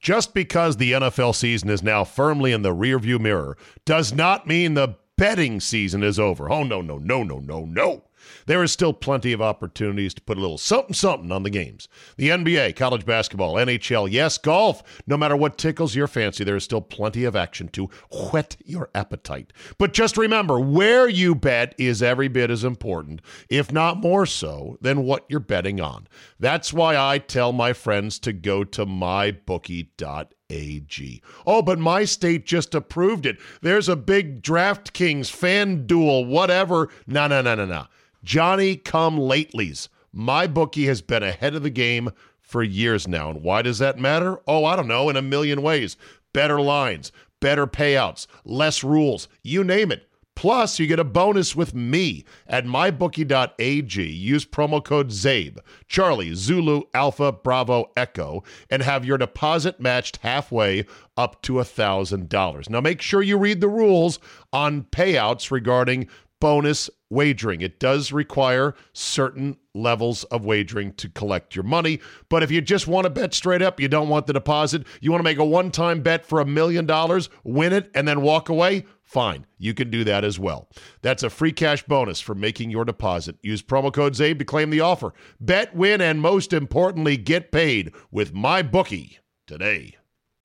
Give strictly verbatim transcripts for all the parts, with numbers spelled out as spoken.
Just because the N F L season is now firmly in the rearview mirror does not mean the betting season is over. Oh, no, no, no, no, no, no. There is still plenty of opportunities to put a little something-something on the games. The N B A, college basketball, N H L, yes, golf. No matter what tickles your fancy, there is still plenty of action to whet your appetite. But just remember, where you bet is every bit as important, if not more so, than what you're betting on. That's why I tell my friends to go to my bookie dot A G. Oh, but my state just approved it. There's a big DraftKings, FanDuel, whatever. No, no, no, no, no. Johnny come latelys. MyBookie has been ahead of the game for years now. And why does that matter? Oh, I don't know, in a million ways. Better lines, better payouts, less rules, you name it. Plus, you get a bonus with me at my bookie dot A G. Use promo code ZABE, Charlie, Zulu, Alpha, Bravo, Echo, and have your deposit matched halfway up to one thousand dollars. Now, make sure you read the rules on payouts regarding bonus wagering. It does require certain levels of wagering to collect your money, but if you just want to bet straight up, you don't want the deposit, you want to make a one-time bet for a million dollars, win it, and then walk away, fine. You can do that as well. That's a free cash bonus for making your deposit. Use promo code ZABE to claim the offer. Bet, win, and most importantly, get paid with MyBookie today.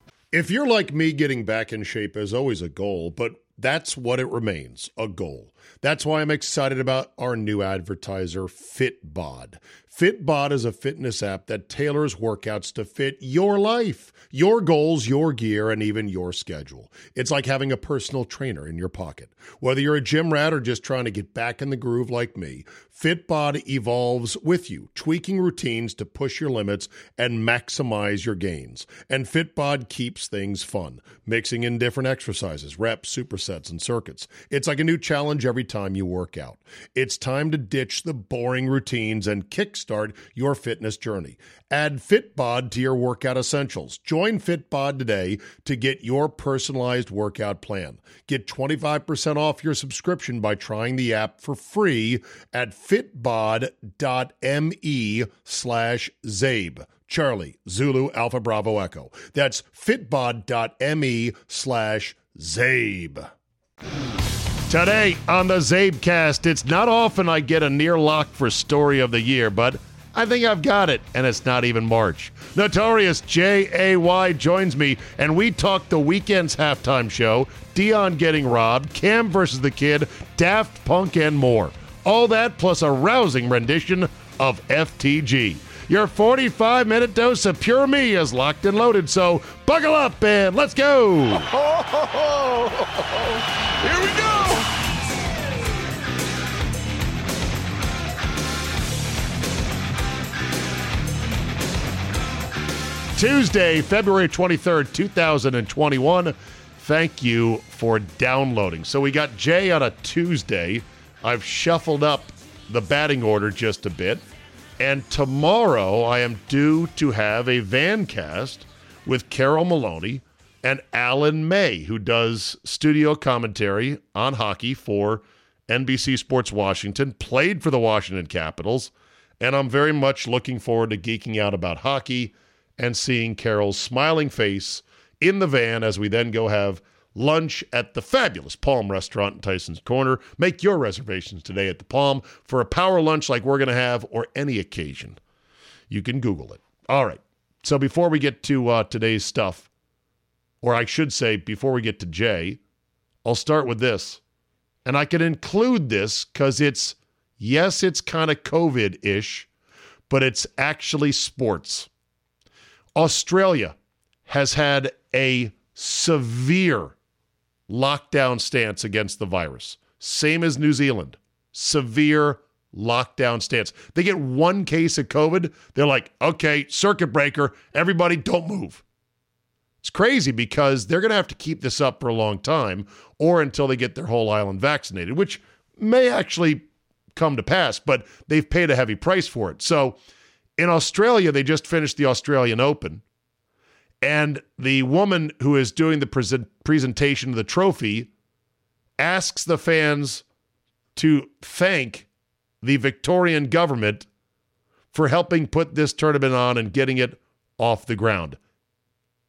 If you're like me, getting back in shape is always a goal, but that's what it remains, a goal. That's why I'm excited about our new advertiser, Fitbod. Fitbod is a fitness app that tailors workouts to fit your life, your goals, your gear, and even your schedule. It's like having a personal trainer in your pocket. Whether you're a gym rat or just trying to get back in the groove like me, Fitbod evolves with you, tweaking routines to push your limits and maximize your gains. And Fitbod keeps things fun, mixing in different exercises, reps, supersets, and circuits. It's like a new challenge every time you work out. It's time to ditch the boring routines and kickstart your fitness journey. Add Fitbod to your workout essentials. Join Fitbod today to get your personalized workout plan. Get twenty-five percent off your subscription by trying the app for free at fitbod dot me slash zabe. Charlie, Zulu, Alpha, Bravo, Echo. That's fitbod dot me slash zabe. Today on the Zabecast, it's not often I get a near lock for Story of the Year, but I think I've got it, and it's not even March. Notorious J A Y joins me, and we talk the weekend's halftime show, Dion getting robbed, Cam versus the Kid, Daft Punk, and more. All that plus a rousing rendition of F T G. Your forty-five minute dose of pure me is locked and loaded, so buckle up and let's go! Here we go! Tuesday, February twenty-third, two thousand twenty-one. Thank you for downloading. So we got Jay on a Tuesday. I've shuffled up the batting order just a bit. And tomorrow I am due to have a Vancast with Carol Maloney and Alan May, who does studio commentary on hockey for N B C Sports Washington, played for the Washington Capitals, and I'm very much looking forward to geeking out about hockey and seeing Carol's smiling face in the van as we then go have lunch at the fabulous Palm Restaurant in Tyson's Corner. Make your reservations today at the Palm for a power lunch like we're going to have or any occasion. You can Google it. All right. So before we get to uh, today's stuff, or I should say before we get to Jay, I'll start with this. And I can include this because it's, yes, it's kind of COVID-ish, but it's actually sports. Australia has had a severe lockdown stance against the virus. Same as New Zealand. Severe lockdown stance. They get one case of COVID, they're like, okay, circuit breaker, everybody don't move. It's crazy because they're going to have to keep this up for a long time or until they get their whole island vaccinated, which may actually come to pass, but they've paid a heavy price for it. So in Australia, they just finished the Australian Open, and the woman who is doing the present presentation of the trophy asks the fans to thank the Victorian government for helping put this tournament on and getting it off the ground.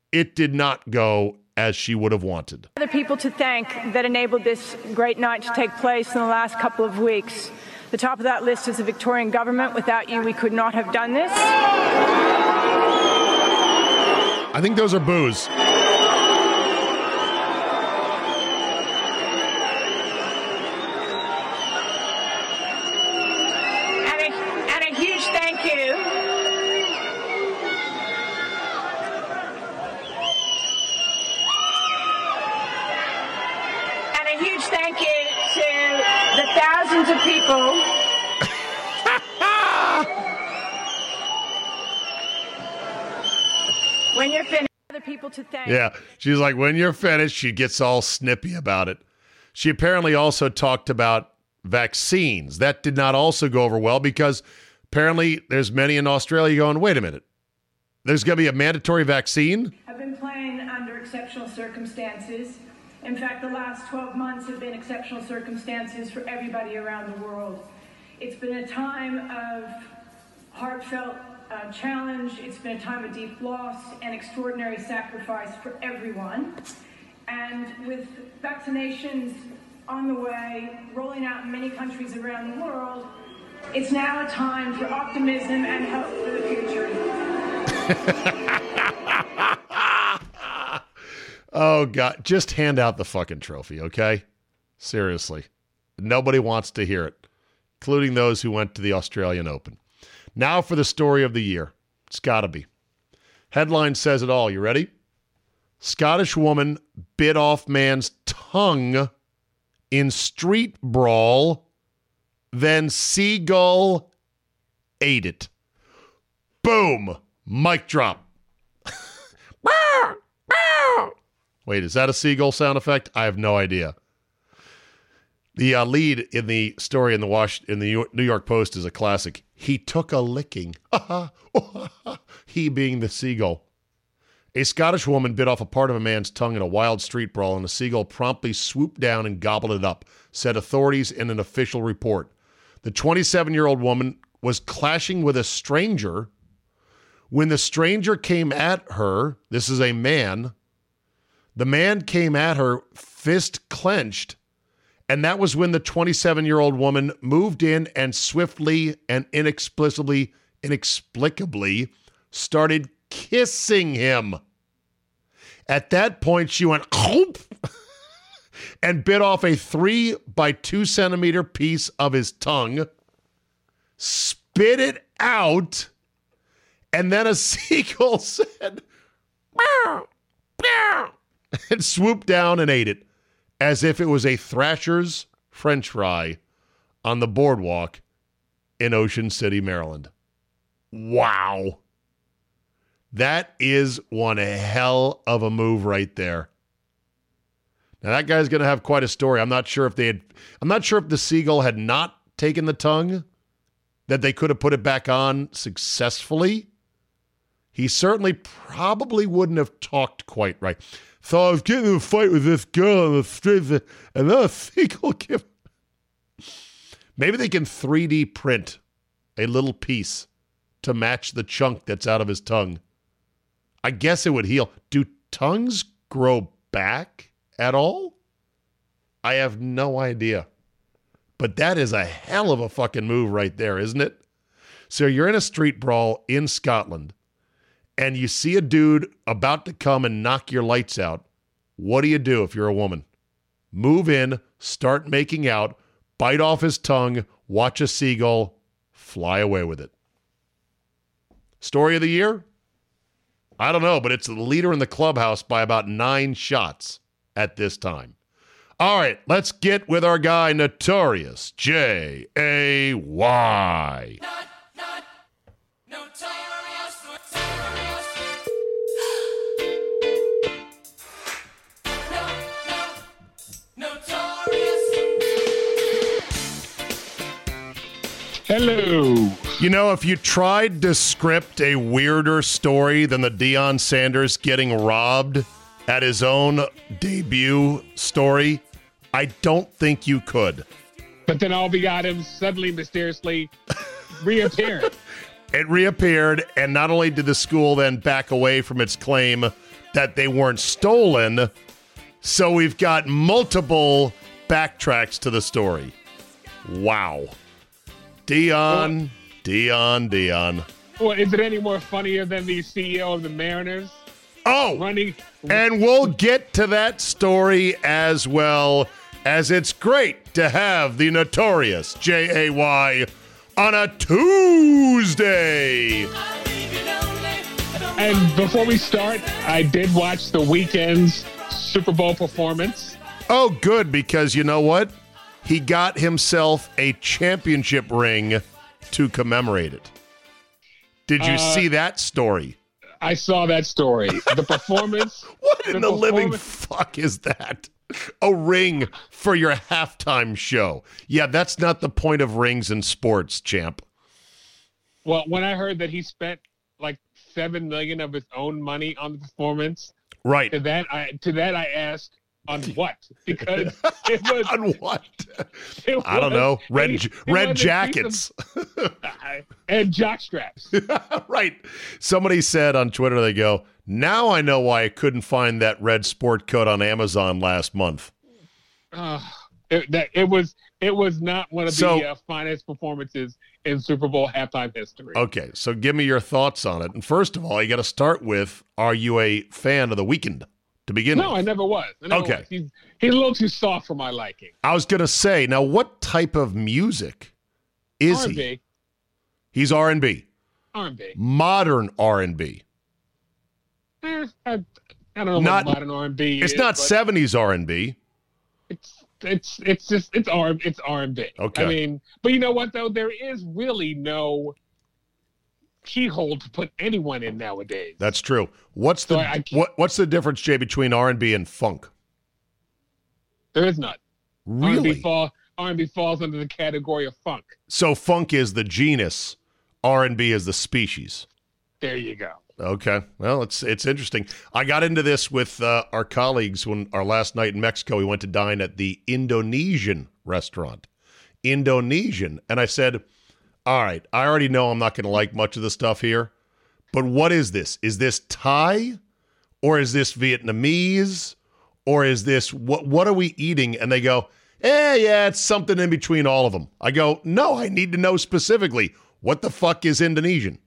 it did not go as she would have wanted. Other people to thank that enabled this great night to take place in the last couple of weeks. The top of that list is the Victorian government. Without you, we could not have done this. I think those are boos. And a, and a huge thank you. And a huge thank you to the thousands of people when you're finished, other people to thank. Yeah, she's like, when you're finished, she gets all snippy about it. She apparently also talked about vaccines. That did not also go over well because apparently there's many in Australia going, wait a minute, there's going to be a mandatory vaccine? I've been playing under exceptional circumstances. In fact, the last twelve months have been exceptional circumstances for everybody around the world. It's been a time of heartfelt uh, challenge. It's been a time of deep loss and extraordinary sacrifice for everyone. And with vaccinations on the way, rolling out in many countries around the world, it's now a time for optimism and hope for the future. Oh, God. Just hand out the fucking trophy, okay? Seriously. Nobody wants to hear it, including those who went to the Australian Open. Now for the story of the year. It's got to be. Headline says it all. You ready? Scottish woman bit off man's tongue in street brawl, then seagull ate it. Boom. Mic drop. Wait, is that a seagull sound effect? I have no idea. The uh, lead in the story in the Wash in the New York Post is a classic. He took a licking. He being the seagull. A Scottish woman bit off a part of a man's tongue in a wild street brawl, and the seagull promptly swooped down and gobbled it up, said authorities in an official report. The twenty-seven-year-old woman was clashing with a stranger. When the stranger came at her, this is a man, the man came at her, fist clenched, and that was when the twenty-seven-year-old woman moved in and swiftly and inexplicably, inexplicably started kissing him. At that point, she went and bit off a three by two centimeter piece of his tongue, spit it out, and then a seagull said, meow, meow, and swooped down and ate it as if it was a Thrasher's French fry on the boardwalk in Ocean City, Maryland. Wow. That is one hell of a move right there. Now that guy's going to have quite a story. I'm not sure if they had, I'm not sure if the seagull had not taken the tongue, that they could have put it back on successfully. He certainly probably wouldn't have talked quite right. So I was getting in a fight with this girl on the street, and then a seagull came. Maybe they can three D print a little piece to match the chunk that's out of his tongue. I guess it would heal. Do tongues grow back at all? I have no idea. But that is a hell of a fucking move right there, isn't it? So you're in a street brawl in Scotland, and you see a dude about to come and knock your lights out. What do you do if you're a woman? Move in, start making out, bite off his tongue, watch a seagull, fly away with it. Story of the year? I don't know, but it's the leader in the clubhouse by about nine shots at this time. All right, let's get with our guy, Notorious J A Y. Not, not, notorious, notorious. No, no, notorious. Hello. You know, if you tried to script a weirder story than the Deion Sanders getting robbed at his own debut story, I don't think you could. But then all we got him suddenly, mysteriously reappeared. It reappeared, and not only did the school then back away from its claim that they weren't stolen. So we've got multiple backtracks to the story. Wow. Dion, well, Dion, Dion. Well, is it any more funnier than the C E O of the Mariners? Oh, running. And we'll get to that story as well, as it's great to have the notorious J A Y on a Tuesday. And before we start, I did watch the weekend's Super Bowl performance. Oh, good, because you know what? He got himself a championship ring to commemorate it. Did you uh, see that story? I saw that story. The performance. What in the, the living fuck is that? A ring for your halftime show. Yeah, that's not the point of rings in sports, champ. Well, when I heard that he spent like seven million of his own money on the performance, right? To that, I to that I asked, on what? Because it was on what? It was, I don't know. Red it, it red jackets of, and jock straps. Right. Somebody said on Twitter, they go, now I know why I couldn't find that red sport coat on Amazon last month. Uh, it, that, it was it was not one of so, the uh, finest performances in Super Bowl halftime history. Okay, so give me your thoughts on it. And first of all, you got to start with, are you a fan of The Weeknd? To begin no, with. I never was. I never okay. Was. He's, he's a little too soft for my liking. I was going to say, now what type of music is R and B. he? He's R and B. R and B. Modern R and B. Eh, I, I don't know not, what modern R and B It's is, not seventies R and B. It's it's it's just it's R it's R and B. Okay. I mean, but you know what though? There is really no keyhole to put anyone in nowadays. That's true. What's the so I, I what What's the difference, Jay, between R and B and funk? There is none. Really? R and B, fall, R and B falls under the category of funk. So funk is the genus, R and B is the species. There you go. Okay. Well, it's it's interesting. I got into this with uh, our colleagues when our last night in Mexico, we went to dine at the Indonesian restaurant. Indonesian. And I said, all right, I already know I'm not going to like much of the stuff here, but what is this? Is this Thai or is this Vietnamese or is this, what, what are we eating? And they go, eh, yeah, it's something in between all of them. I go, no, I need to know specifically, what the fuck is Indonesian?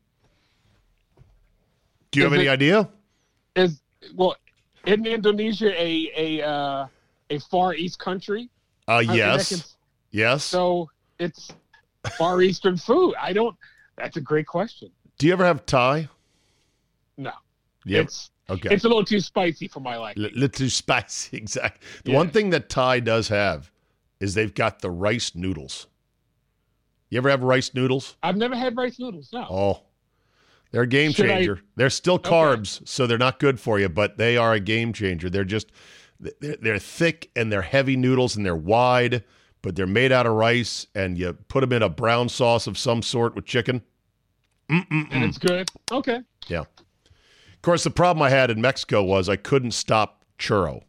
Do you is have any it, idea? Is, well, isn't Indonesia a, a, uh, a Far East country? Uh, yes. Can, yes. So it's Far Eastern food. I don't. That's a great question. Do you ever have Thai? No. Yep. It's okay. It's a little too spicy for my liking. L- little too spicy, exactly. The yeah. one thing that Thai does have is they've got the rice noodles. You ever have rice noodles? I've never had rice noodles. No. Oh, they're a game Should changer. I... They're still carbs, okay. So they're not good for you, but they are a game changer. They're just they're, they're thick and they're heavy noodles and they're wide. But they're made out of rice, and you put them in a brown sauce of some sort with chicken. Mm-mm-mm. And it's good. Okay. Yeah. Of course, the problem I had in Mexico was I couldn't stop churro.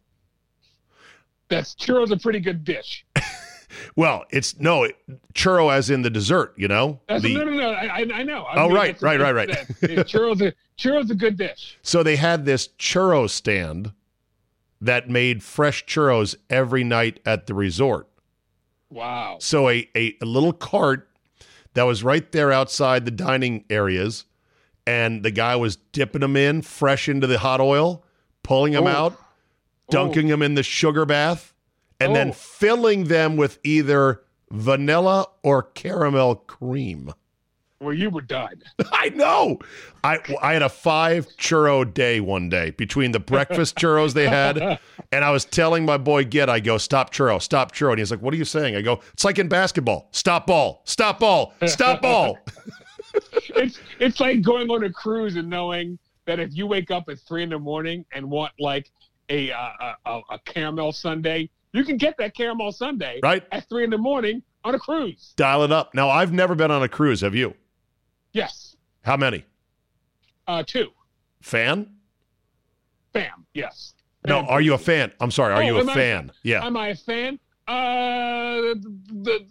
That's churro's a pretty good dish. Well, it's no it, churro as in the dessert, you know. That's, the, no, no, no. I, I know. I oh, mean, right, right, right, right, right. Churro's a churro's a good dish. So they had this churro stand that made fresh churros every night at the resort. Wow. So a, a, a little cart that was right there outside the dining areas, and the guy was dipping them in fresh into the hot oil, pulling them oh. out, dunking oh. them in the sugar bath, and oh. then filling them with either vanilla or caramel cream. Well, you were done. I know. I I had a five churro day one day between the breakfast churros they had, and I was telling my boy Git, I go, stop churro, stop churro. And he's like, what are you saying? I go, it's like in basketball. Stop ball, stop ball, stop ball. it's it's like going on a cruise and knowing that if you wake up at three in the morning and want like a uh, a, a caramel sundae, you can get that caramel sundae right at three in the morning on a cruise. Dial it up. Now, I've never been on a cruise. Have you? Yes. How many? Uh, two. Fan? Fam, yes. No, Fam. are you a fan? I'm sorry, are oh, you a I, fan? Yeah. Am I a fan? Uh, the,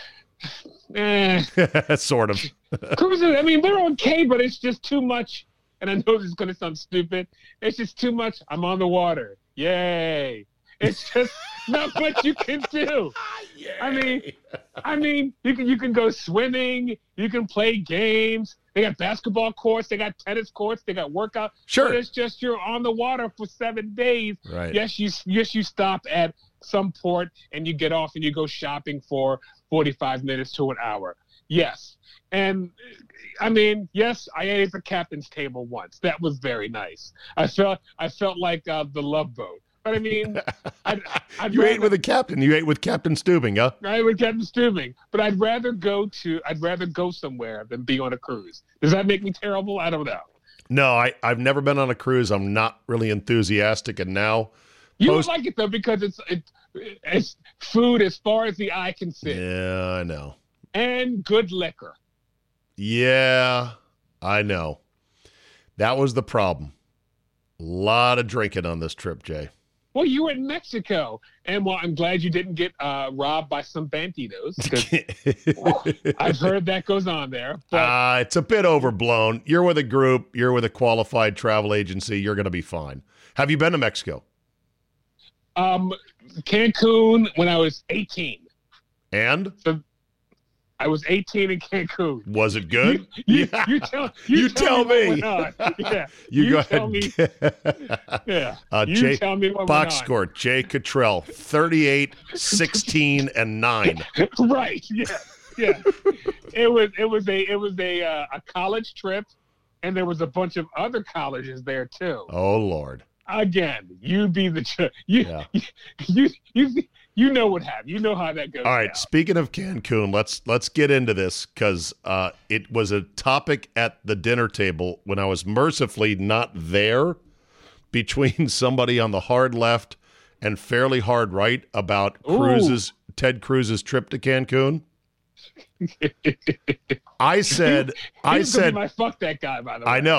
eh. Sort of. Cruises, I mean, they're okay, but it's just too much. and I know this is going to sound stupid. It's just too much. I'm on the water. Yay. It's just not much you can do. Yay. I mean, I mean, you can you can go swimming, you can play games. They got basketball courts, they got tennis courts, they got workout. Sure. But it's just you're on the water for seven days. Right. Yes, you yes you stop at some port and you get off and you go shopping for forty-five minutes to an hour. Yes. And I mean, yes, I ate at the captain's table once. That was very nice. I felt I felt like uh, the Love Boat. But I mean, I'd, I'd you rather, ate with a captain. You ate with Captain Stubing, huh? I ate with Captain Stubing. But I'd rather go to I'd rather go somewhere than be on a cruise. Does that make me terrible? I don't know. No, I, I've never been on a cruise. I'm not really enthusiastic. And now, you post- would like it though because it's it, it's food as far as the eye can see. Yeah, I know. And good liquor. Yeah, I know. That was the problem. A lot of drinking on this trip, Jay. Well, you were in Mexico, and well, I'm glad you didn't get uh, robbed by some banditos. I've heard that goes on there. But uh, it's a bit overblown. You're with a group. You're with a qualified travel agency. You're going to be fine. Have you been to Mexico? Um, Cancun when I was eighteen. And? So I was eighteen in Cancun. Was it good? You, you, yeah. you tell, you You tell, tell me. me. What went on. Yeah. You, You go tell ahead. me. Yeah. Uh, You Jay, tell me what box went on. score, Jay Cottrell, thirty-eight, sixteen, and nine. Right. Yeah. Yeah. it was it was a it was a uh, a college trip, and there was a bunch of other colleges there too. Oh, Lord. Again, you be the ch- you, Yeah. you you you you know what happened. You know how that goes. All right. down. Speaking of Cancun, let's let's get into this because uh, it was a topic at the dinner table when I was mercifully not there between somebody on the hard left and fairly hard right about Ooh. Cruz's Ted Cruz's trip to Cancun. I said, I He's gonna be said, my fuck that guy. By the way, I know.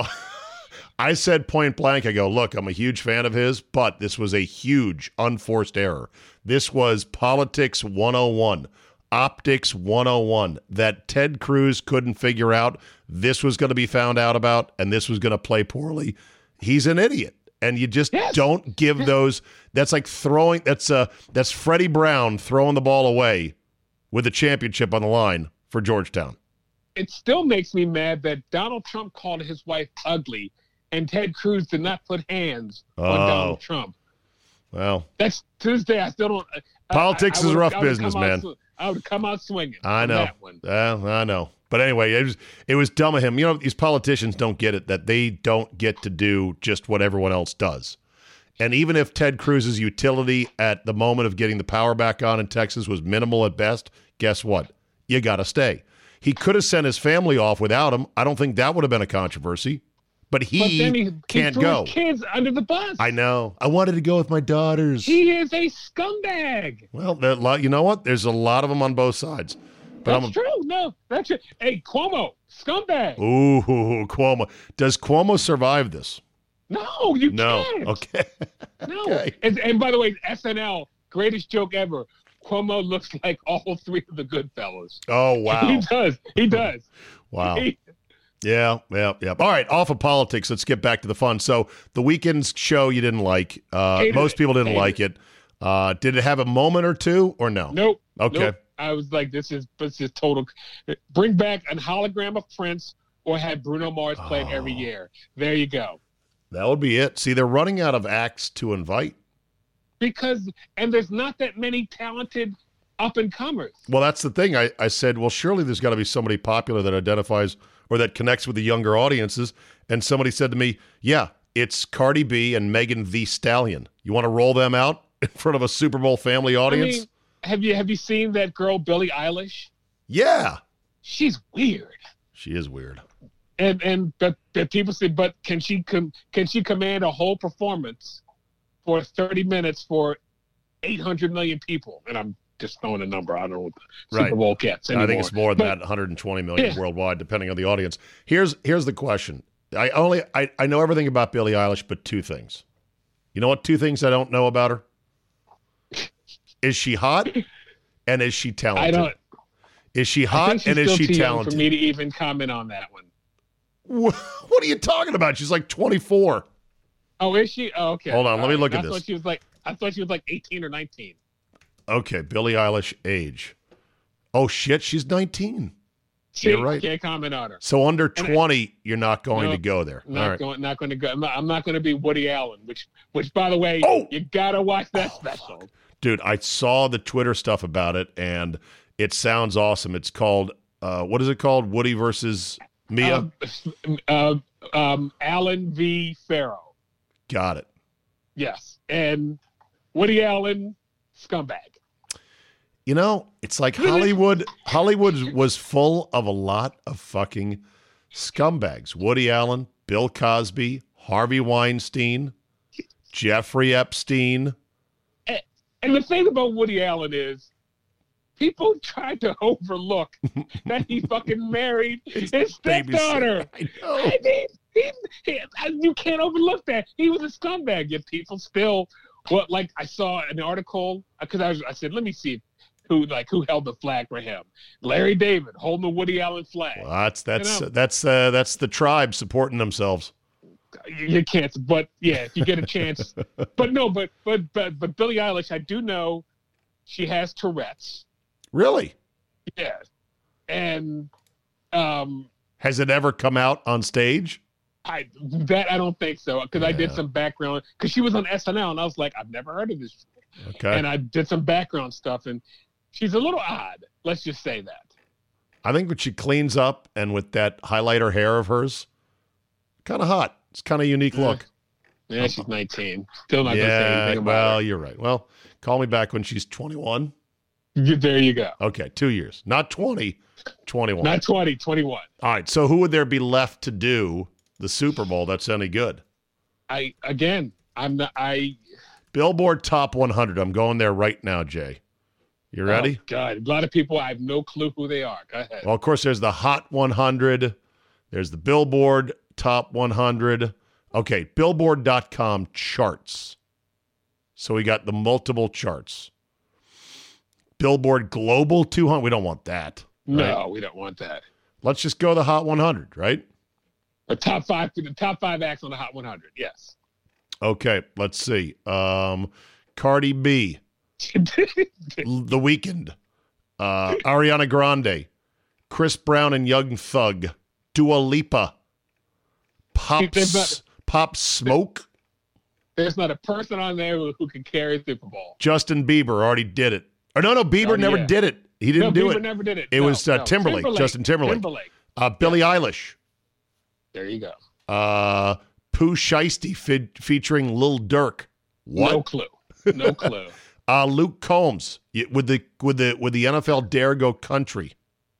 I said point blank, I go, look, I'm a huge fan of his, but this was a huge unforced error. This was politics one oh one, optics one oh one, that Ted Cruz couldn't figure out. This was going to be found out about, and this was going to play poorly. He's an idiot. And you just Yes. don't give those. That's like throwing, that's uh, that's Freddie Brown throwing the ball away with the championship on the line for Georgetown. It still makes me mad that Donald Trump called his wife ugly, and Ted Cruz did not put hands on Oh. Donald Trump. Well, That's to this day. I still don't. I- Politics I- I is would- rough I would business, come out man. sw- I would come out swinging. I on know. That one. Uh, I know. But anyway, it was it was dumb of him. You know, these politicians don't get it, that they don't get to do just what everyone else does. And even if Ted Cruz's utility at the moment of getting the power back on in Texas was minimal at best, guess what? You got to stay. He could have sent his family off without him. I don't think that would have been a controversy. But he, But then he, can't he threw go. his kids under the bus. I know. I wanted to go with my daughters. He is a scumbag. Well, there- lo- you know what? There's a lot of them on both sides. But That's I'm true. No, that's true. Hey, Cuomo, scumbag. Ooh, Cuomo. Does Cuomo survive this? No, you No. can't. Okay. No. Okay. And, and by the way, S N L, greatest joke ever. Cuomo looks like all three of the Goodfellas. Oh, He wow. does. He does. Wow. He- Yeah, yeah, yeah. All right, off of politics, let's get back to the fun. So the weekend's show you didn't like. Uh, Hated most it. people didn't Hated like it. Uh, did it have a moment or two or no? nope. Okay. Nope. I was like, this is this is total. Bring back a hologram of Prince or have Bruno Mars play it every Oh. year. There you go. That would be it. See, they're running out of acts to invite. Because, and there's not that many talented up and comers. Well, that's the thing. I, I said, well, surely there's got to be somebody popular that identifies or that connects with the younger audiences. And somebody said to me, yeah, it's Cardi B and Megan Thee Stallion. You want to roll them out in front of a Super Bowl family audience? I mean, have you have you seen that girl Billie Eilish? Yeah. She's weird. She is weird. And and but, but people say, but can she com- can she command a whole performance for thirty minutes for eight hundred million people? And I'm just throwing a number. I don't know what the Right. Super Bowl gets anymore. I think it's more than But- that, one hundred twenty million Yeah. worldwide, depending on the audience. Here's here's the question. I only I, I know everything about Billie Eilish, but two things. You know what? Two things I don't know about her. Is she hot? And is she I talented? don't. Is she I hot? think she's And is still she too young talented? for me to even comment on that one. What are you talking about? She's like twenty-four. Oh, is she? Oh, okay. Hold on, let me All look right. at I this. Thought she was like, I thought she was like eighteen or nineteen. Okay, Billie Eilish age. Oh, shit, she's nineteen. See, You're right. Can't comment on her. So under And I- twenty, you're not going No, to go there. Not All right. going. Not going to go. I'm not, I'm not going to be Woody Allen. Which, which, by the way, Oh! you gotta watch that Oh, special. fuck. Dude, I saw the Twitter stuff about it, and it sounds awesome. It's called, uh, what is it called? Woody versus Mia? Um, uh, um, Allen v. Farrow. Got it. Yes, and Woody Allen, scumbag. You know, it's like Hollywood. Hollywood was full of a lot of fucking scumbags. Woody Allen, Bill Cosby, Harvey Weinstein, Jeffrey Epstein. And, and the thing about Woody Allen is, people tried to overlook that he fucking married his stepdaughter. I know. I mean, he, he, you can't overlook that. He was a scumbag, yet people still. What, like I saw an article because I was, I said, let me see who like who held the flag for him. Larry David holding the Woody Allen flag. Well, that's that's You know? that's uh, that's the tribe supporting themselves. You, you can't, but yeah, if you get a chance. But no, but but but but Billie Eilish, I do know she has Tourette's. Really? Yeah, and um, Has it ever come out on stage? I that I don't think so because I did Yeah. some background because she was on S N L and I was like, I've never heard of this, Okay. and I did some background stuff and she's a little odd. Let's just say that. I think when she cleans up and with that highlighter hair of hers, kind of hot. It's kind of unique Yeah. look. Yeah, she's nineteen. Still not gonna say Yeah. anything Well, about you're right. Well, call me back when she's twenty-one. her. You- There you go. Okay, two years, not twenty, twenty-one. Not twenty, twenty-one. All right. So who would there be left to do the Super Bowl that's any good? I again, I'm not. I Billboard Top one hundred. I'm going there right now, Jay. You ready? Oh, God, a lot of people I have no clue who they are. Go ahead. Well, of course, there's the Hot one hundred. There's the Billboard Top one hundred. Okay, Billboard dot com charts. So we got the multiple charts. Billboard Global two hundred. We don't want that. no, right? we don't want that. Let's just go the Hot one hundred, right? The top five, the top five acts on the Hot one hundred. Yes. Okay, let's see. Um, Cardi B, L- The Weeknd, uh, Ariana Grande, Chris Brown and Young Thug, Dua Lipa, Pop, There's not- S- Pop Smoke, There's not a person on there who, who can carry a Super Bowl. Justin Bieber already did it. Or no, no, Bieber Oh, never yeah. did it. He didn't no, do Bieber it. never did it. It No, was uh, no. Timberlake, Justin Timberlake. Timberlake. Uh, Billie Eilish, There you go. uh, Pooh Shiesty fe- featuring Lil Durk. What? No clue. No clue. Uh, Luke Combs y- with the with the with the N F L Dare Go Country.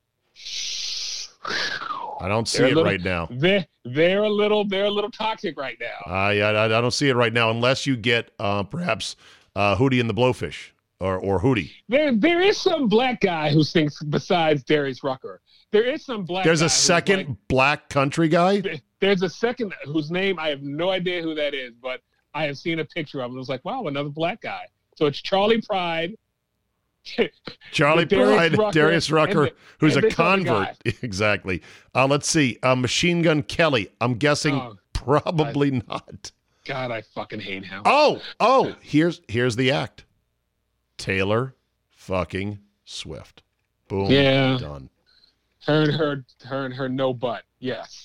I don't see They're a it little- right now. They're they're a little they're a little toxic right now. I, I I don't see it right now unless you get uh, perhaps uh, Hootie and the Blowfish or or Hootie. There there is some black guy who sings besides Darius Rucker. There is some black. There's guy a who's second like- black country guy. there's a second whose name I have no idea who that is, but I have seen a picture of him. It was like, wow, another black guy. So it's Charlie Pride. Charlie Darius Pride, Rucker, Darius Rucker, and the- who's and a this other convert. Exactly. Uh, let's see. Uh, Machine Gun Kelly. I'm guessing Oh, probably not. God, I fucking hate him. Oh, oh, here's here's the act. Taylor fucking Swift. Boom. Yeah. Done. Her and her, her and her no butt. Yes.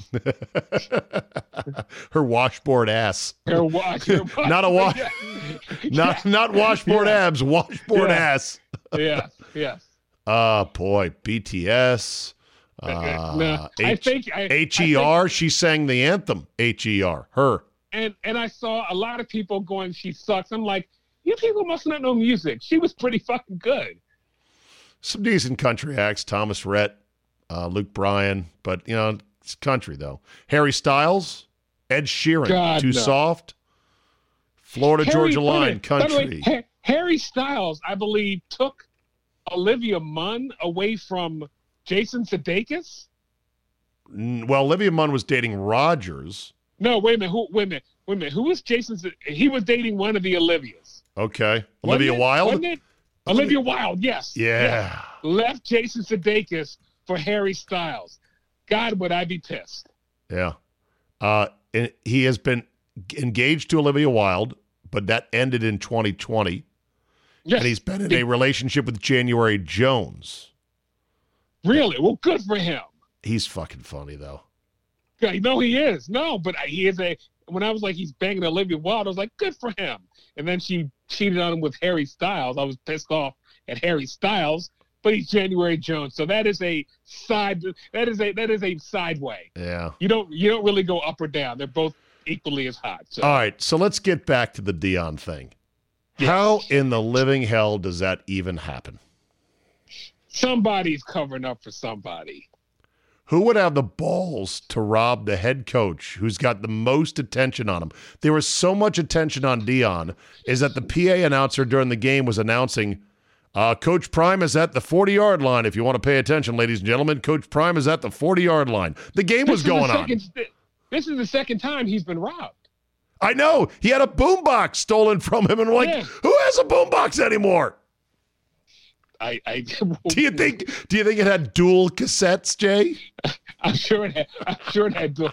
Her washboard ass. Her watch. Her butt. Not a wash. Yeah. Not not washboard Yeah. abs. Washboard Yeah. ass. Yes. Yes. Oh boy, B T S. Uh, no, I H- think I, H I E think- R. She sang the anthem. H E R. Her. and and I saw a lot of people going, she sucks. I'm like, you people must not know music. She was pretty fucking good. Some decent country acts. Thomas Rhett, uh, Luke Bryan, but you know it's country though. Harry Styles, Ed Sheeran. God, Too no. soft. Florida Harry- Georgia by the way- Line by the way, country. Ha- Harry Styles, I believe, took Olivia Munn away from Jason Sudeikis. N- Well, Olivia Munn was dating Rogers. No, wait a minute. Who? Wait a minute. Wait a minute. Who was Jason? Sud- He was dating one of the Olivias. Okay. Wasn't Olivia it? Wilde. Wasn't it? Olivia Wilde. Yes. Yeah. Yes. Left Jason Sudeikis for Harry Styles. God, would I be pissed? Yeah. Uh, and he has been engaged to Olivia Wilde, but that ended in twenty twenty. Yes. And he's been in a relationship with January Jones. Really? Well, good for him. He's fucking funny, though. Yeah, no, he is. No, but he is a. When I was like, he's banging Olivia Wilde, I was like, good for him. And then she cheated on him with Harry Styles. I was pissed off at Harry Styles, but he's January Jones, so that is a side. That is a that is a sideway. Yeah. You don't you don't really go up or down. They're both equally as hot. So. All right, so let's get back to the Deion thing. Yes. How in the living hell does that even happen? Somebody's covering up for somebody. Who would have the balls to rob the head coach who's got the most attention on him? There was so much attention on Deion is that the P A announcer during the game was announcing, uh, Coach Prime is at the forty-yard line. If you want to pay attention, ladies and gentlemen, Coach Prime is at the forty-yard line. The game was going on. This is the second time he's been robbed. I know. He had a boombox stolen from him, and we're like, Yeah. who has a boombox anymore? I, I Do you think? Do you think it had dual cassettes, Jay? I'm sure it had. I'm sure it had.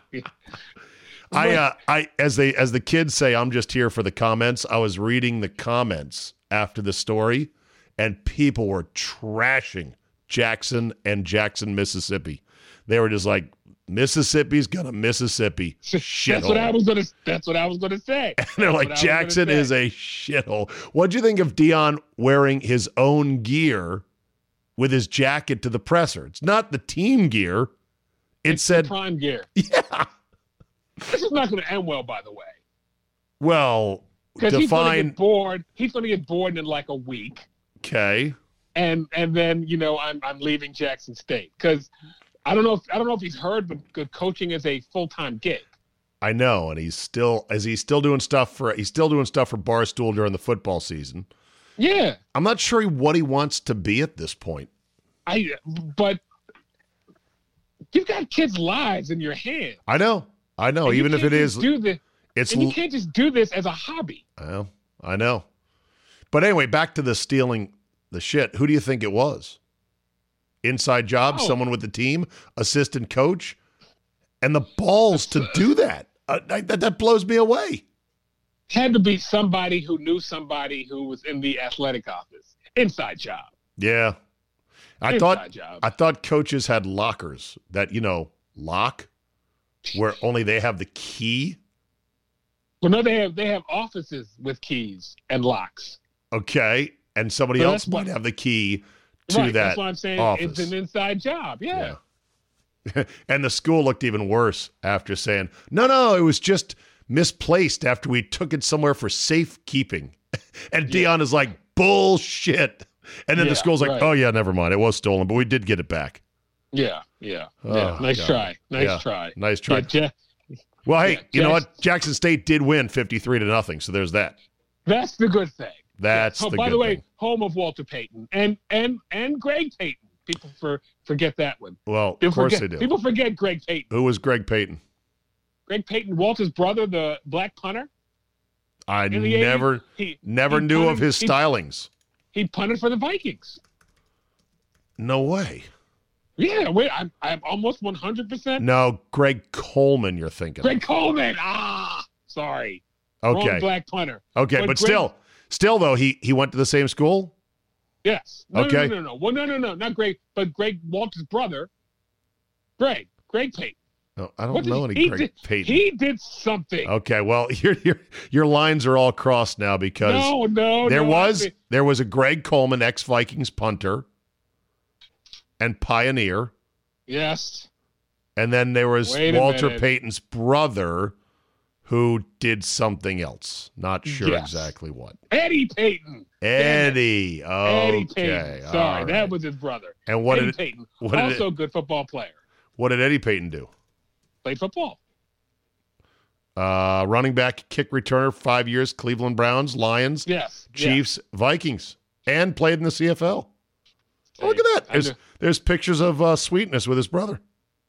I, uh, I, as they, as the kids say, I'm just here for the comments. I was reading the comments after the story, and people were trashing Jackson and Jackson, Mississippi. They were just like, Mississippi's gonna Mississippi shithole. That's what I was gonna. That's what I was gonna say. And they're like, Jackson is a shithole. What'd you think of Deion wearing his own gear with his jacket to the presser? It's not the team gear. It It's said the Prime gear. Yeah. This is not going to end well, by the way. Well, Because he's going to define. get bored. He's going to get bored in like a week, Okay. and and then you know I'm I'm leaving Jackson State because I don't know if I don't know if he's heard, but good coaching is a full time gig. I know, and he's still is he still doing stuff for he's still doing stuff for Barstool during the football season. Yeah, I'm not sure what he wants to be at this point. I but you've got kids' lives in your hand. I know, I know. And you Even if can't it just is, do this, it's. and you can't just do this as a hobby. Well, I know. But anyway, back to the stealing the shit. Who do you think it was? Inside job, Oh. someone with the team, assistant coach, and the balls to do that. Uh, I, that that blows me away. Had to be somebody who knew somebody who was in the athletic office. Inside job. Yeah, I Inside thought job. I thought coaches had lockers that you know lock, where only they have the key. Well, no, they have they have offices with keys and locks. Okay, and somebody So else that's might what- have the key to Right, that that's why I'm saying office. it's an inside job. Yeah. Yeah. And the school looked even worse after saying, no, no, it was just misplaced after we took it somewhere for safekeeping. And Deion is like, bullshit. And then Yeah, the school's like, right. oh, yeah, never mind. It was stolen, but we did get it back. Yeah, yeah, Oh, yeah. Nice God. try. Nice Yeah, try. Nice try. Yeah, Ja- well, hey, yeah, you know Jackson- what? Jackson State did win fifty-three to nothing, so there's that. that's the good thing. That's Oh, the by good the way, thing. home of Walter Payton and and and Greg Payton. People for forget that one. Well, People of course forget, they do. People forget Greg Payton. Who was Greg Payton? Greg Payton, Walter's brother, the black punter. I In the never, eighties, he, never he knew punted, of his he, stylings. He punted for the Vikings. No way. Yeah, wait, I'm I'm almost one hundred percent. No, Greg Coleman, you're thinking. Greg Coleman. Ah, sorry. Okay. Wrong black punter. Okay, but, But Greg- still, still though, he he went to the same school. Yes. No, Okay. No, no, no, no. Well, no, no, no, not Greg, but Greg Walter's brother, Greg, Greg Payton. No, I don't What did know he- any he Greg did, Payton. He did something. Okay, well, your your your lines are all crossed now because no, no, there no, was I- there was a Greg Coleman, ex Vikings punter, and pioneer, Yes. and then there was Wait a Walter minute. Payton's brother, who did something else. Not sure Yes. exactly what. Eddie Payton. Eddie. Okay. Eddie Payton. Sorry, all that right. was his brother. And what Eddie did Payton. what did also it- a good football player. what did Eddie Payton do? Played football. Uh, running back, kick returner, five years, Cleveland Browns, Lions, Yes. Chiefs, Vikings, and played in the C F L. Yeah. Oh, look at that. I There's know. there's pictures of uh, Sweetness with his brother.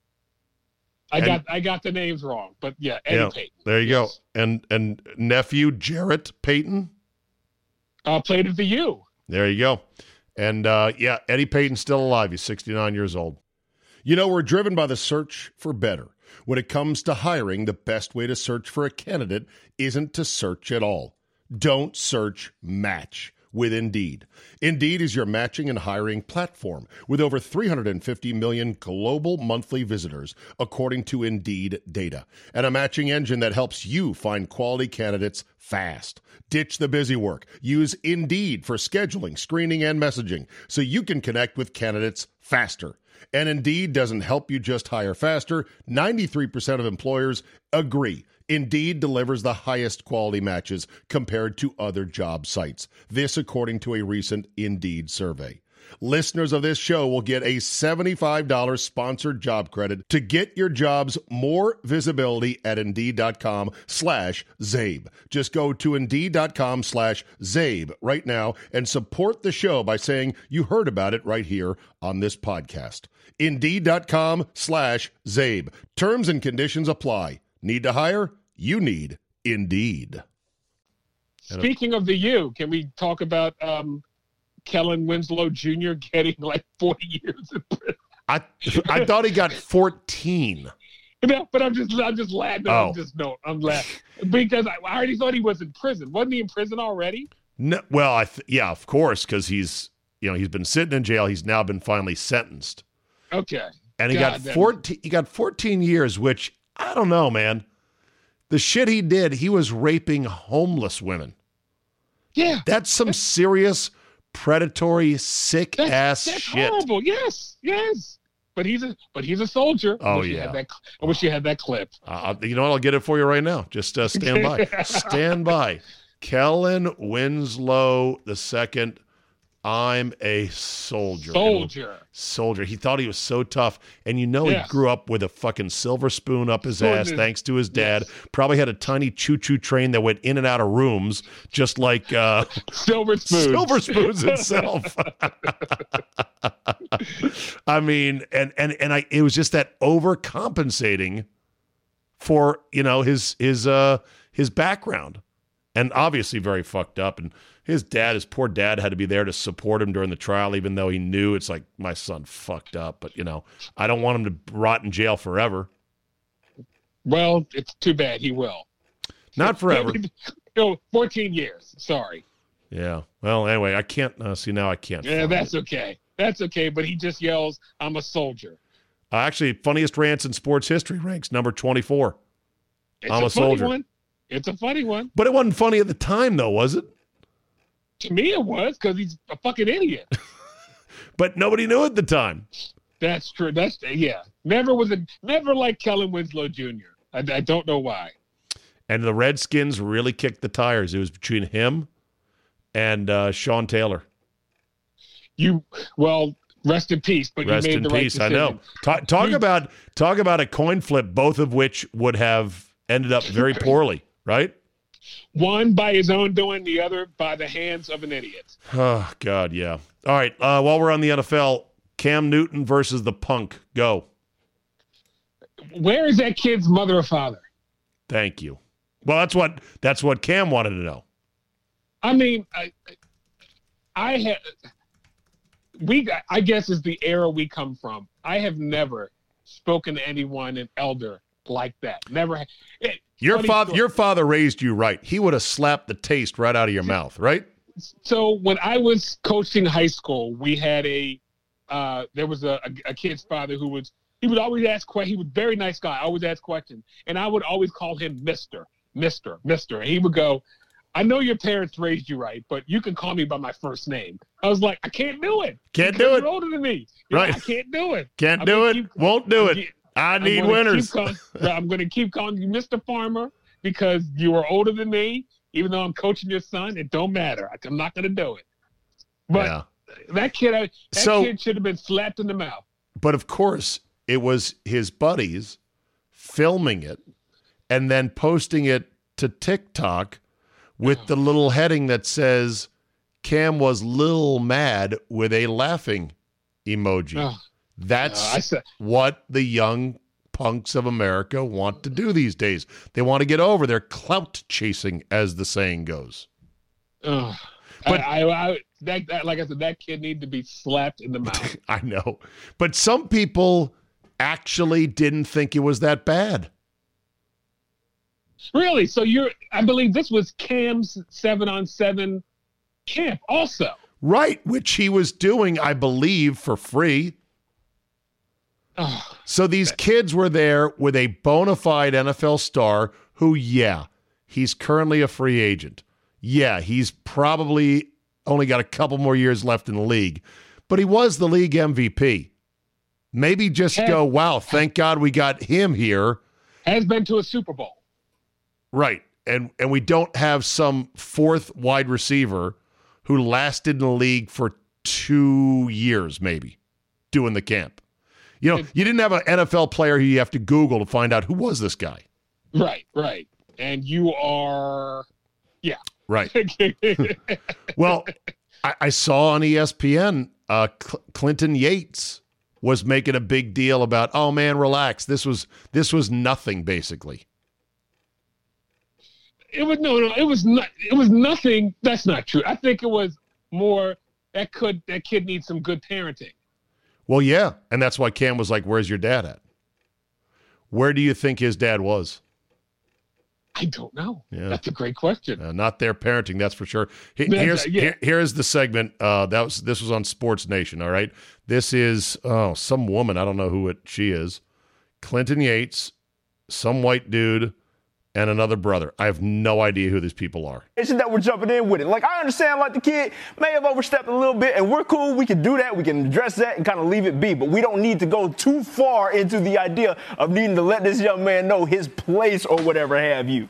I and- got I got the names wrong, but yeah, Eddie Yeah, Payton. There you Yes. go. And and nephew Jarrett Payton. Uh, played at the U. There you go. And uh, yeah, Eddie Payton's still alive. He's sixty-nine years old. You know, we're driven by the search for better. When it comes to hiring, the best way to search for a candidate isn't to search at all. Don't search, match with Indeed. Indeed is your matching and hiring platform with over three hundred fifty million global monthly visitors, according to Indeed data, and a matching engine that helps you find quality candidates fast. Ditch the busy work. Use Indeed for scheduling, screening, and messaging so you can connect with candidates faster. And Indeed doesn't help you just hire faster. ninety-three percent of employers agree Indeed delivers the highest quality matches compared to other job sites. This according to a recent Indeed survey. Listeners of this show will get a seventy-five dollars sponsored job credit to get your jobs more visibility at Indeed.com slash Zabe. Just go to Indeed.com slash Zabe right now and support the show by saying you heard about it right here on this podcast. Indeed.com slash Zabe. Terms and conditions apply. Need to hire? You need Indeed. Speaking of the U, can we talk about um, Kellen Winslow Junior getting like forty years in prison? I I thought he got fourteen. No, but I'm just I'm just laughing. Oh. I'm just no, I'm laughing because I, I already thought he was in prison. Wasn't he in prison already? No, well, I th- yeah, of course, because he's you know he's been sitting in jail. He's now been finally sentenced. Okay, and he God, got that- fourteen. He got fourteen years, which I don't know, man. The shit he did, he was raping homeless women. Yeah, That's some serious predatory, sick That's, ass that's shit. horrible. Yes, yes. But he's a but he's a soldier. I Oh, wish he yeah. had that, I wish you had that clip. Uh, you know what? I'll get it for you right now. Just uh, stand by. Stand by. Kellen Winslow the second. I'm a soldier. Soldier. Soldier. He thought he was so tough. And you know Yes. he grew up with a fucking silver spoon up his Spoon ass is- thanks to his dad. Yes. Probably had a tiny choo-choo train that went in and out of rooms, just like uh, Silver spoon. Silver Spoons itself. I mean, and and and I it was just that overcompensating for, you know, his his uh his background. And obviously very fucked up. And his dad, his poor dad, had to be there to support him during the trial, even though he knew it's like, my son fucked up. But, you know, I don't want him to rot in jail forever. Well, it's too bad. He will. Not forever. No, fourteen years. Sorry. Yeah. Well, anyway, I can't uh, see now. I can't. Yeah, find that's it. okay. That's okay. But he just yells, "I'm a soldier." Uh, actually, funniest rants in sports history ranks number twenty-four. It's I'm a, a funny soldier. one. It's a funny one. But it wasn't funny at the time, though, was it? To me, it was because he's a fucking idiot. But nobody knew at the time. That's true. That's yeah. Never was a never like Kellen Winslow Junior I, I don't know why. And the Redskins really kicked the tires. It was between him and uh, Sean Taylor. You well, rest in peace. But Rest you made in the right peace. I decision. know. Talk, talk You- about talk about a coin flip, both of which would have ended up very poorly, right? One by his own doing, the other by the hands of an idiot. Oh, God, yeah. All right, uh, while we're on the N F L, Cam Newton versus the Punk. Go. Where is that kid's mother or father? Thank you. Well, that's what that's what Cam wanted to know. I mean, I, I had we. I guess is the era we come from. I have never spoken to anyone, an elder, like that. Never. ha- It, Your funny father story. your father raised you right. He would have slapped the taste right out of your mouth, right? So when I was coaching high school, we had a uh, there was a, a, a kid's father who was he would always ask questions. He was a very nice guy. Always ask questions, and I would always call him Mister, Mister, Mister. And he would go, "I know your parents raised you right, but you can call me by my first name." I was like, "I can't do it. Can't Because do it. You're older than me. You know, Right. I can't do it. Can't I'm do gonna it. keep- Won't do I'm it. ge- I I'm need gonna winners. keep call- I'm going to keep calling you Mister Farmer because you are older than me. Even though I'm coaching your son, it don't matter. I'm not going to do it." But Yeah. that kid, that So- kid should have been slapped in the mouth. But of course, it was his buddies filming it and then posting it to TikTok with the little heading that says Cam was little mad with a laughing emoji. Oh, That's uh, I said, what the young punks of America want to do these days. They want to get over their clout chasing, as the saying goes. oh, But- I, I, I that, that, like I said, that kid needed to be slapped in the mouth. I know. But some people actually didn't think it was that bad. Really? So you're, I believe this was Cam's seven on seven camp also. Right, which he was doing, I believe, for free. Oh, so these kids were there with a bona fide N F L star who, yeah, he's currently a free agent. Yeah, he's probably only got a couple more years left in the league, but he was the league M V P. Maybe just has, go, wow, thank God we got him here. Has been to a Super Bowl. Right, and and we don't have some fourth wide receiver who lasted in the league for two years maybe doing the camp. You know, you didn't have an N F L player who you have to Google to find out who was this guy. Right, right. And you are, yeah. Right. Well, I, I saw on E S P N uh, Cl- Clinton Yates was making a big deal about, oh, man, relax. This was this was nothing, basically. It was no, no. It was not. It was nothing. That's not true. I think it was more that could that kid needs some good parenting. Well, yeah, and that's why Cam was like, "Where's your dad at?" Where do you think his dad was? I don't know. Yeah. That's a great question. Uh, not their parenting, that's for sure. He, That's, here's uh, yeah. here, here's the segment. Uh, that was this was on Sports Nation. All right, this is oh some woman. I don't know who it she is. Clinton Yates, some white dude, and another brother. I have no idea who these people are. It's just that we're jumping in with it. Like, I understand, like, the kid may have overstepped a little bit, and we're cool. We can do that. We can address that and kind of leave it be. But we don't need to go too far into the idea of needing to let this young man know his place or whatever have you.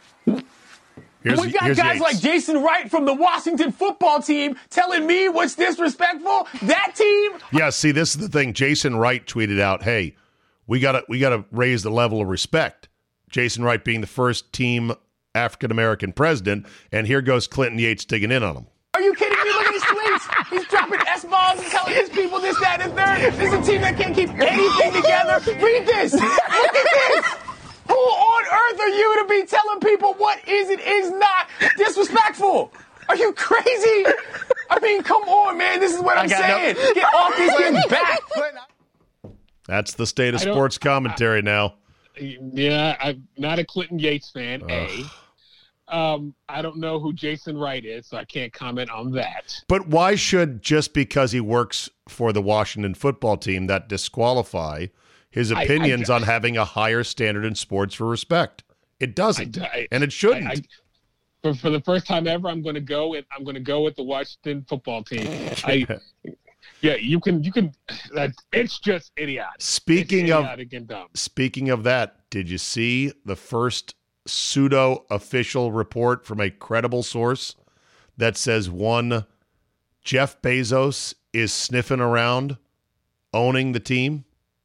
Here's, we got here's guys Yates. like Jason Wright from the Washington football team telling me what's disrespectful. That team. Yeah, see, this is the thing. Jason Wright tweeted out, "Hey, we gotta we gotta raise the level of respect." Jason Wright being the first team African-American president, and here goes Clinton Yates digging in on him. Are you kidding me? Look at his tweets. He's dropping S-bombs and telling his people this, that, and third. This is a team that can't keep anything together. Read this. Look at this. Who on earth are you to be telling people what is and is not disrespectful? Are you crazy? I mean, come on, man. This is what I'm saying. No- Get off these kids' back. That's the state of I don't- sports commentary now. Yeah, I'm not a Clinton Yates fan. A, um, I don't know who Jason Wright is, so I can't comment on that. But why should, just because he works for the Washington football team, that disqualify his I- opinions I- on having a higher standard in sports for respect? It doesn't, I- I- and it shouldn't. I, I, for, for the first time ever, I'm going to go with I'm going to go with the Washington football team. I, yeah, you can you can. That it's just idiotic. Speaking it's of idiotic and dumb. speaking of that, did you see the first pseudo official report from a credible source that says one Jeff Bezos is sniffing around owning the team?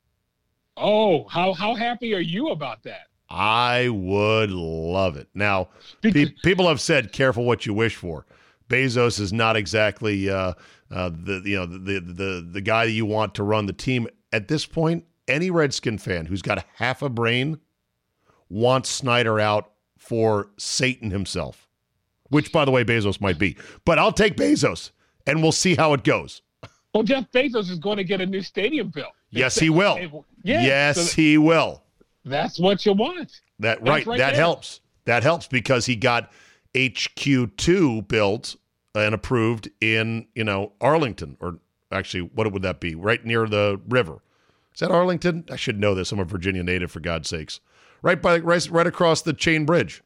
Oh, how how happy are you about that? I would love it. Now, Because- pe- people have said, careful what you wish for. Bezos is not exactly uh, uh, the you know the, the the guy that you want to run the team. At this point, any Redskin fan who's got half a brain wants Snyder out for Satan himself, which, by the way, Bezos might be. But I'll take Bezos, and we'll see how it goes. Well, Jeff Bezos is going to get a new stadium built. Yes, he will. Yeah, yes, so he will. That's what you want. That That's right. right that there. helps. That helps because he got H Q two built and approved in, you know, Arlington, or actually, what would that be? Right near the river. Is that Arlington? I should know this. I'm a Virginia native, for God's sakes. Right by, right, right across the Chain Bridge.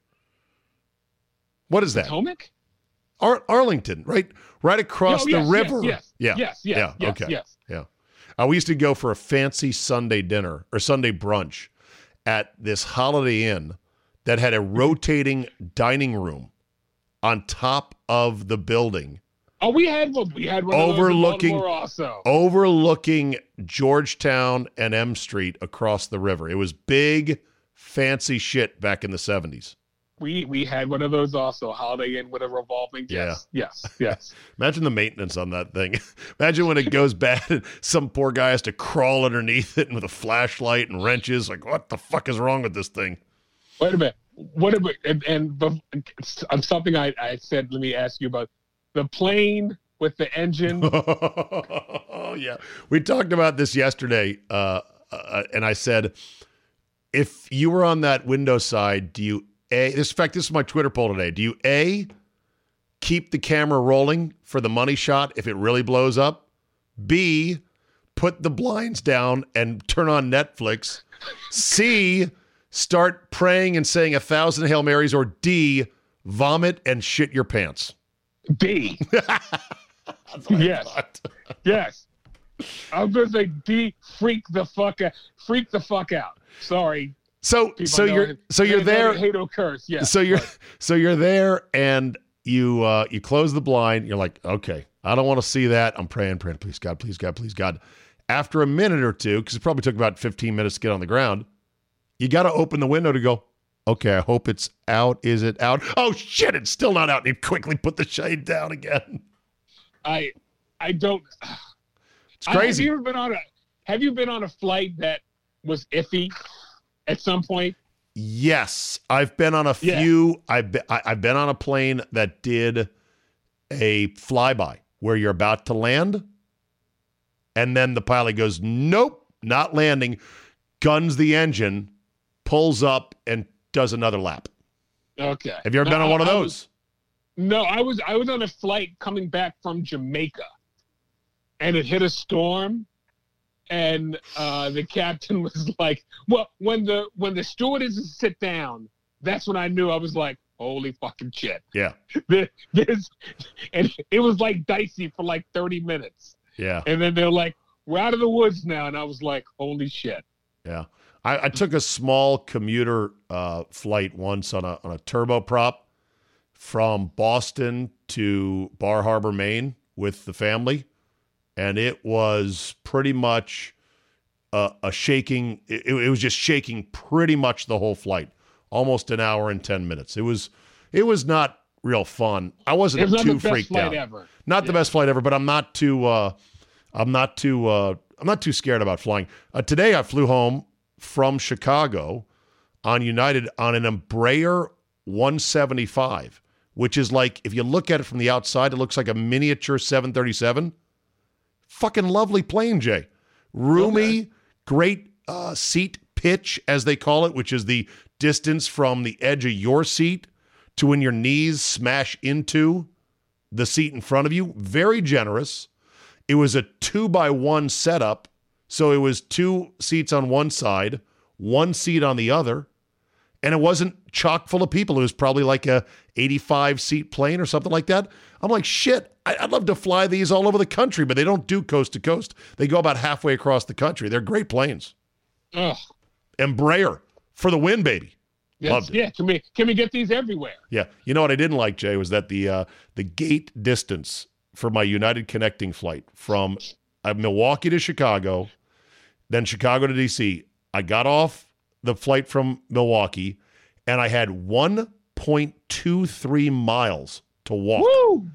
What is that? Potomac? Ar- Arlington, right, right across Oh, yes, the river. Yes, yeah, yes, yes, yeah. yes, okay, yes. yeah. Uh, we used to go for a fancy Sunday dinner or Sunday brunch at this Holiday Inn that had a rotating dining room on top of the building, Oh, we had one. We had one overlooking of those in Baltimore also. overlooking Georgetown and M Street across the river. It was big, fancy shit back in the seventies. We we had one of those also. Holiday Inn with a revolving. Yes, yes, yes. Imagine the maintenance on that thing. Imagine when it goes bad and some poor guy has to crawl underneath it with a flashlight and wrenches. Like, what the fuck is wrong with this thing? Wait a minute. What about and, and bef- um, something I, I said? Let me ask you about the plane with the engine. Oh, yeah. We talked about this yesterday uh, uh, and I said, if you were on that window side, do you a? This in fact, this is my Twitter poll today. Do you a keep the camera rolling for the money shot if it really blows up? B, put the blinds down and turn on Netflix? C, start praying and saying a thousand Hail Marys? Or D, vomit and shit your pants? D. Yes. Yes. I was gonna say D, freak the fuck out. Freak the fuck out. Sorry. So People so know you're it. so you're They know there. they hate or curse. Yeah. So you're but- so you're there and you uh, you close the blind. You're like, okay, I don't want to see that. I'm praying, praying, please God, please God, please God. After a minute or two, because it probably took about fifteen minutes to get on the ground, you got to open the window to go, okay, I hope it's out. Is it out? Oh shit, it's still not out. And you quickly put the shade down again. I I don't. It's I- have crazy. you ever been on a Have you been on a flight that was iffy at some point? Yes, I've been on a Yeah. few. I've been, I- I've been on a plane that did a flyby where you're about to land, and then the pilot goes, "Nope, not landing." Guns the engine, pulls up, and does another lap. Okay. Have you ever No, been on one of I those? was- no, I was I was on a flight coming back from Jamaica, and it hit a storm, and uh, the captain was like, "Well, when the when the stewardesses sit down, that's when I knew." I was like, "Holy fucking shit!" Yeah, This, this and it was like dicey for like thirty minutes, yeah, and then they're like, "We're out of the woods now," and I was like, "Holy shit!" yeah. I, I took a small commuter uh, flight once on a on a turboprop from Boston to Bar Harbor, Maine, with the family. And it was pretty much a, a shaking. It, it was just shaking pretty much the whole flight, almost an hour and ten minutes. It was, it was not real fun. I wasn't It was not too the best freaked flight out. ever. Not the Yeah. best flight ever, but I'm not too. Uh, I'm not too. Uh, I'm not too scared about flying. Uh, today I flew home from Chicago on United on an Embraer one seventy-five, which is like, if you look at it from the outside, it looks like a miniature seven thirty-seven. Fucking lovely plane, Jay. Roomy, Okay. great uh, seat pitch, as they call it, which is the distance from the edge of your seat to when your knees smash into the seat in front of you. Very generous. It was a two by one setup. So it was two seats on one side, one seat on the other. And it wasn't chock full of people. It was probably like a eighty-five seat plane or something like that. I'm like, shit, I'd love to fly these all over the country, but they don't do coast to coast. They go about halfway across the country. They're great planes. Ugh. Embraer for the win, baby. Yes, Loved it. yeah, can we can we get these everywhere? Yeah. You know what I didn't like, Jay, was that the uh, the gate distance for my United connecting flight from uh, Milwaukee to Chicago, then Chicago to D C. I got off the flight from Milwaukee, and I had one point two three miles to walk. Woo!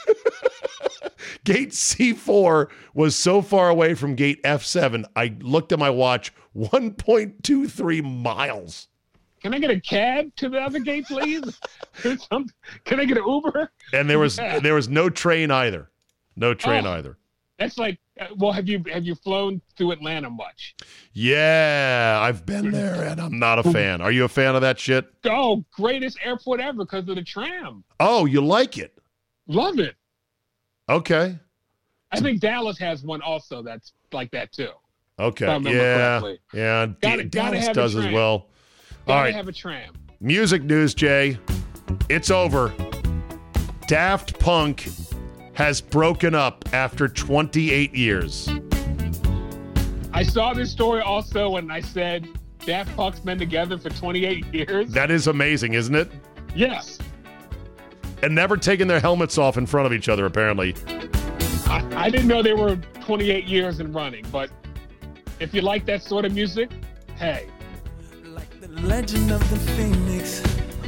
Gate C four was so far away from gate F seven, I looked at my watch, one point two three miles. Can I get a cab to the other gate, please? Some- Can I get an Uber? And there was Yeah. there was no train either. No train Oh. either. That's like, uh, well, have you have you flown through Atlanta much? Yeah, I've been there, and I'm not a fan. Are you a fan of that shit? Oh, greatest airport ever because of the tram. Oh, you like it? Love it. Okay. I think Dallas has one also that's like that too. Okay. If I remember Yeah. correctly. Yeah. D- Gotta- gotta Dallas have a does as train. well. All Gotta right. have a tram. Music news, Jay. It's over. Daft Punk has broken up after twenty-eight years. I saw this story also, and I said Daft Punk's been together for twenty-eight years. That is amazing, isn't it? Yes. And never taking their helmets off in front of each other, apparently. I, I didn't know they were twenty-eight years in running, but if you like that sort of music, hey. Like the legend of the phoenix,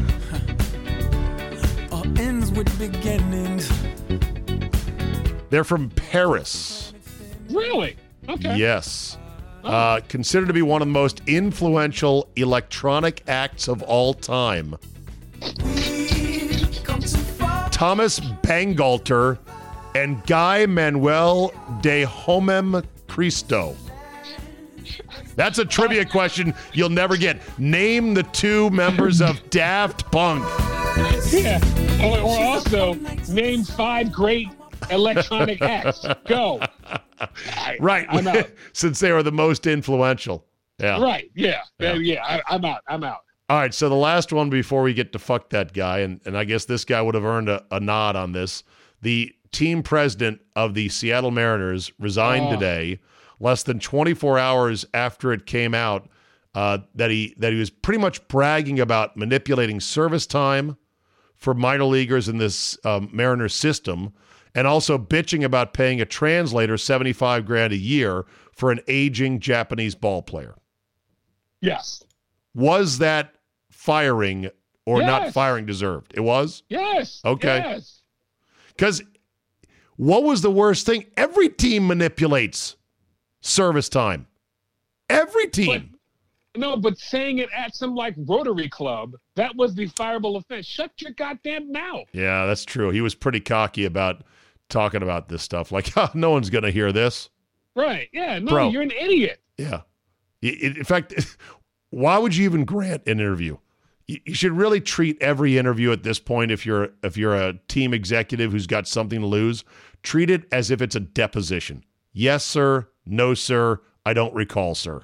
all ends with beginnings. They're from Paris. Really? Okay. Yes. Uh, considered to be one of the most influential electronic acts of all time. We've come too far. Thomas Bangalter and Guy Manuel de Homem Cristo. That's a trivia question you'll never get. Name the two members of Daft Punk. Yeah. Or, or also, name five great electronic acts. Go. I, Right. I'm out. Since they were the most influential. Yeah. Right. Yeah. Yeah. Yeah. yeah I, I'm out. I'm out. All right, so the last one before we get to fuck that guy, and, and I guess this guy would have earned a, a nod on this. The team president of the Seattle Mariners resigned Oh. today, less than twenty-four hours after it came out uh, that he that he was pretty much bragging about manipulating service time for minor leaguers in this um, Mariners system, and also bitching about paying a translator seventy-five grand a year for an aging Japanese ball player. Yes. Was that firing or not Yes. firing deserved? It was? Yes. Okay. Yes. Because what was the worst thing? Every team manipulates service time. Every team. No, but saying it at some like Rotary Club, that was the fireable offense. Shut your goddamn mouth. Yeah, that's true. He was pretty cocky about talking about this stuff. Like, oh, no one's going to hear this. Right. Yeah. No, Bro. you're an idiot. Yeah. I- I- In fact, why would you even grant an interview? You you should really treat every interview at this point, if you're if you're a team executive who's got something to lose, treat it as if it's a deposition. Yes, sir. No, sir. I don't recall, sir.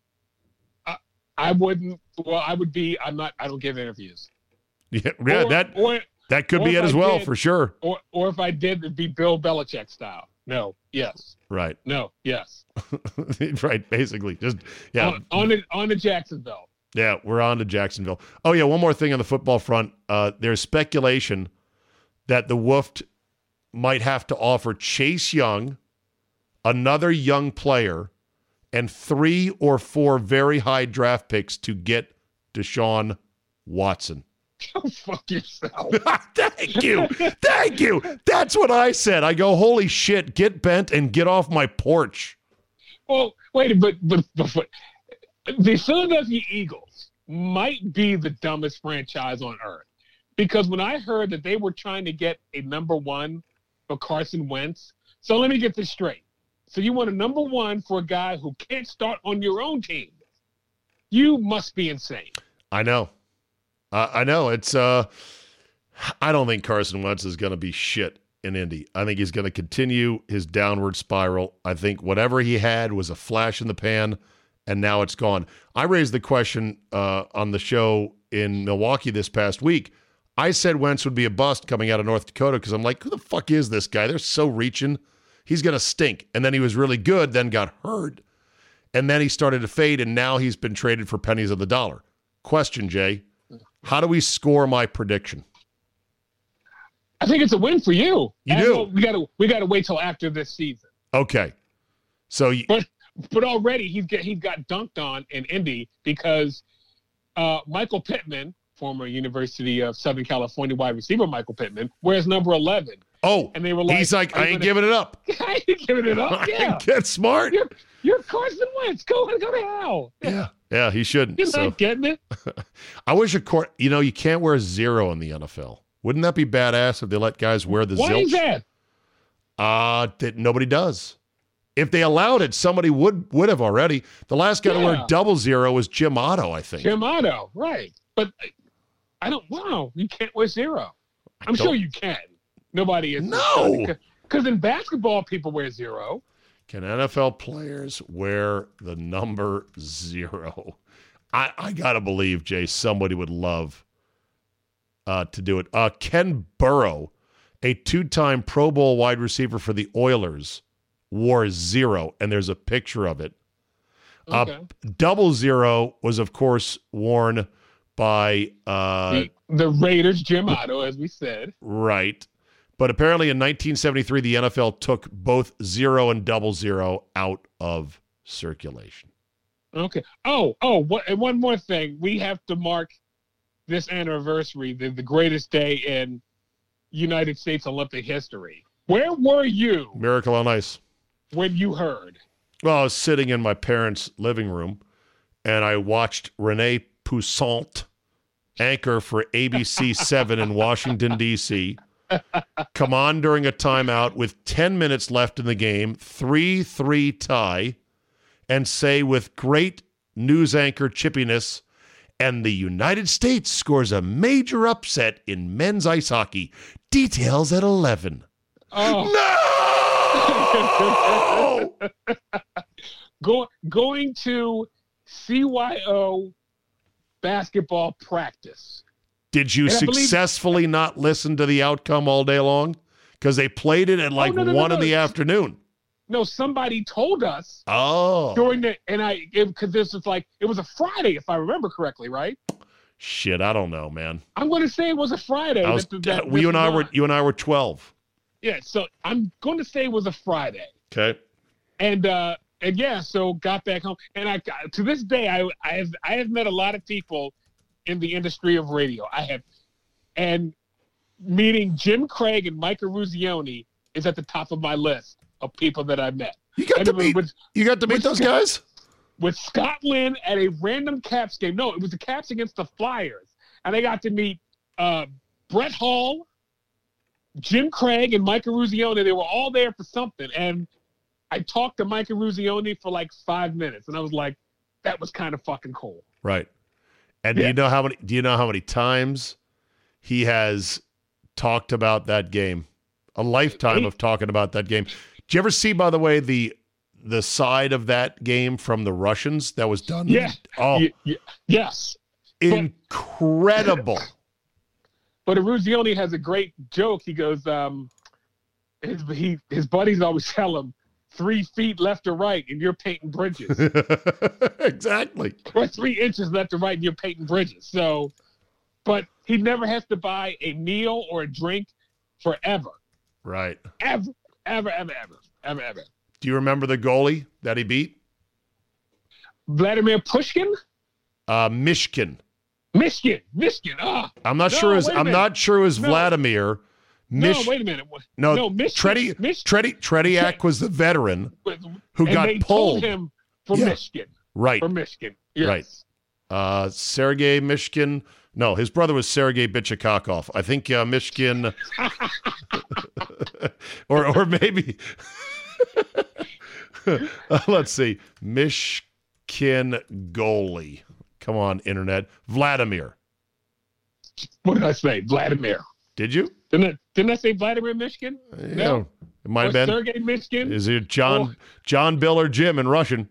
I wouldn't. Well, I would be. I'm not. I don't give interviews. Yeah, yeah Or- that or that could or be if it as I well, did- for sure. or or if I did, it'd be Bill Belichick style. No. Yes. Right. No. Yes. Right, basically. Just yeah. On, on the on the Jacksonville. Yeah, we're on to Jacksonville. Oh, yeah, one more thing on the football front. Uh, there's speculation that the Wolf might have to offer Chase Young, another young player, and three or four very high draft picks to get Deshaun Watson. Go fuck yourself. Thank you. Thank you. That's what I said. I go, holy shit, get bent and get off my porch. Well, wait, but, but but but the Philadelphia Eagles might be the dumbest franchise on earth, because when I heard that they were trying to get a number one for Carson Wentz, so let me get this straight. So you want a number one for a guy who can't start on your own team? You must be insane. I know. Uh, I know. It's. Uh, I don't think Carson Wentz is going to be shit in Indy. I think he's going to continue his downward spiral. I think whatever he had was a flash in the pan, and now it's gone. I raised the question uh, on the show in Milwaukee this past week. I said Wentz would be a bust coming out of North Dakota because I'm like, who the fuck is this guy? They're so reaching. He's going to stink. And then he was really good, then got hurt. And then he started to fade, and now he's been traded for pennies of the dollar. Question, Jay. How do we score my prediction? I think it's a win for you. You And do? well, we gotta we gotta wait till after this season. Okay. So you, But but already he's get he got dunked on in Indy because uh, Michael Pittman, former University of Southern California wide receiver Michael Pittman, wears number eleven. oh, And they were like, he's like, "Are I you ain't gonna-" giving it up. I ain't giving it up. Yeah, Get smart. you're you're Carson Wentz. Go go to hell. Yeah. Yeah, he shouldn't. You're So not getting it. I wish a court, you know, you can't wear zero in the N F L. Wouldn't that be badass if they let guys wear the Why zilch? is that? Uh, that nobody does. If they allowed it, somebody would would have already. The last guy to wear Yeah. double zero was Jim Otto, I think. Jim Otto, right? But I don't. Wow, you can't wear zero. I'm don't- sure you can. Nobody is. No! Because in basketball, people wear zero. Can N F L players wear the number zero? I, I got to believe, Jay, somebody would love uh, to do it. Uh, Ken Burrow, a two-time Pro Bowl wide receiver for the Oilers, wore zero, and there's a picture of it. Okay. Uh, double zero was, of course, worn by uh, the, the Raiders, Jim Otto, as we said. right. But apparently in nineteen seventy-three, the N F L took both zero and double zero out of circulation. Okay. Oh, oh, what, and one more thing. We have to mark this anniversary, the, the greatest day in United States Olympic history. Where were you Miracle on Ice. when you heard? Well, I was sitting in my parents' living room, and I watched Renee Poussaint, anchor for A B C seven in Washington, D C, come on during a timeout with ten minutes left in the game, three three tie, and say with great news anchor chippiness, and the United States scores a major upset in men's ice hockey. Details at eleven. Oh. No! Go, going to C Y O basketball practice. Did you And I believe- successfully not listen to the outcome all day long? Because they played it at like no, no, no, one no. in the afternoon. No, somebody told us Oh. during the, and I, because this was like, it was a Friday, if I remember correctly, right? Shit, I don't know, man. I'm going to say it was a Friday. I was, that- that uh, you this and I was were on. you and I were twelve. Yeah, so I'm going to say it was a Friday. Okay. And, uh, and yeah, so got back home. And I, to this day, I, I have, I have met a lot of people in the industry of radio. I have, and meeting Jim Craig and Mike Eruzione is at the top of my list of people that I met. You got And to it was meet. with, You got to meet with those Scott- guys. with Scott Lynn at a random Caps game. No, it was the Caps against the Flyers. And I got to meet uh, Brett Hall, Jim Craig, and Mike Eruzione. They were all there for something. And I talked to Mike Eruzione for like five minutes. And I was like, that was kind of fucking cool. Right. And do Yeah. you know how many? Do you know how many times he has talked about that game? A lifetime Eight. of talking about that game. Did you ever see, by the way, the the side of that game from the Russians that was done? Yeah. Oh, Y- y- yes. incredible. But Eruzione has a great joke. He goes, um, his, he, his buddies always tell him, three feet left or right, and you're painting bridges. Exactly. Or three inches left or right, and you're painting bridges. So, but he never has to buy a meal or a drink forever. Right. Ever, ever, ever, ever, ever, ever. Do you remember the goalie that he beat? Vladimir Pushkin? Uh, Mishkin. Mishkin. Mishkin. Ah. I'm not No, sure. Is wait a I'm minute. not sure it was No. Vladimir. Mish, no, wait a minute. No, no Mishkin. Treti, Mish- Treti, Tretiak was the veteran who and got they pulled. told him for Yeah. Michigan. Right. For Michigan. Yes. Right. Uh, Sergei Mishkin. No, his brother was Sergei Bichakakov. I think uh, Mishkin, or or maybe. uh, let's see, Mishkin goalie. Come on, internet. Vladimir. What did I say? Vladimir. Did you? Didn't I, didn't I say Vladimir Michigan? Yeah, it might Or have been. Sergei Michigan? Is it John Oh. John Bill or Jim in Russian?